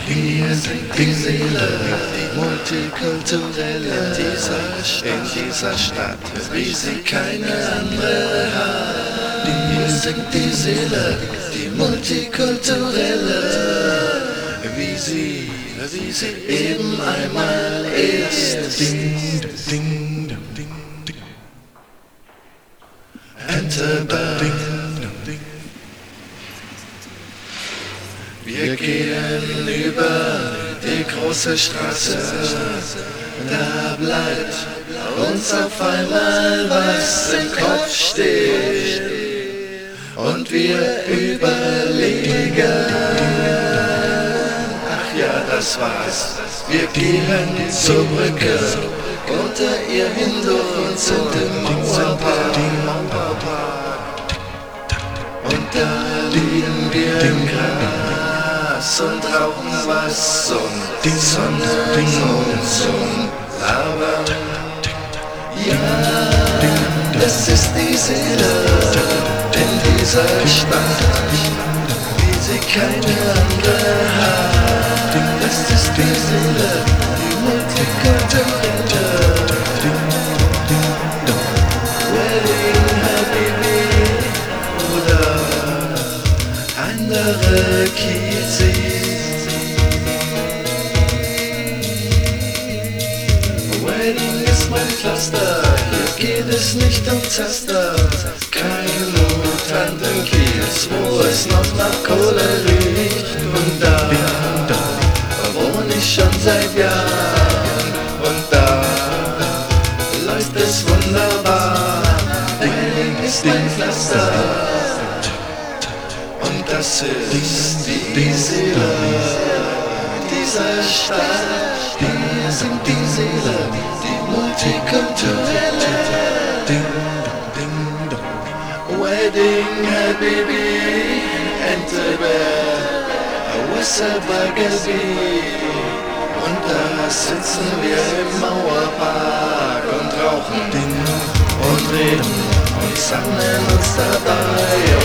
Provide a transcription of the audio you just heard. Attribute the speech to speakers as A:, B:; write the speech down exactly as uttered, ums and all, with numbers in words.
A: Hier singt die Seele, die multikulturelle, in dieser Stadt, wie sie keine andere hat. Hier singt die Seele, die multikulturelle, wie sie, wie sie eben einmal ist. Ding, ding, ding, ding. Enterburn. Wir gehen über die große Straße, da bleibt uns auf einmal was im Kopf steht und wir überlegen, ach ja, das war's, wir gehen zur Brücke, unter ihr hindurch und sind im Mauerpark, und da liegen wir im Gras und rauchen was und die Sonne uns und labern. Ja, das ist die Seele in dieser Stadt, wie sie keine andere hat. Das ist die Seele, die multikulturelle. Wedding Habibi oder andere Kiezis. Wedding ist mein Pflaster, hier geht es nicht um Zaster. Keine mutanten Kiez, wo es noch nach Kohle riecht. Und da wohne ich schon seit Jahren. Und da läuft es wunderbar. Wedding ist mein Pflaster. Und das ist die Seele dieser Stadt. Wir sind die Seele, die multikulturelle. Wedding Habibi, Enterburn, Wasserburger. Und da sitzen wir im Mauerpark und rauchen und reden und sammeln uns dabei.